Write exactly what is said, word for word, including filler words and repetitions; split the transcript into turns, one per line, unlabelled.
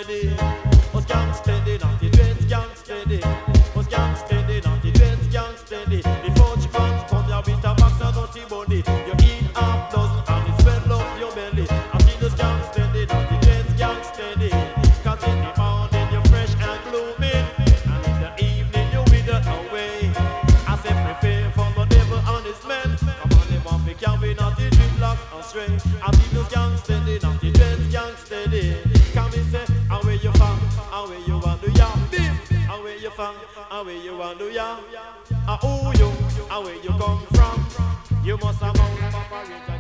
steady. Us gang steady, not the dreads gang steady. Us gang steady, not the dreads gang steady. Before you come, come here with a box of dirty body. You eat half dozen and it swell up your belly. I see this gang steady, not the dreads gang steady. Cause in the morning you're fresh and blooming, and in the evening you wither away. I say prepare for the devil and his men. Come on, they want me carry not the dreadlocks astray. I see this gang steady, not the dreads gang steady. Come and say, how where you from? How where you want to ya? How where you from? How where you want to ya? How who you? How where you come from? You must have a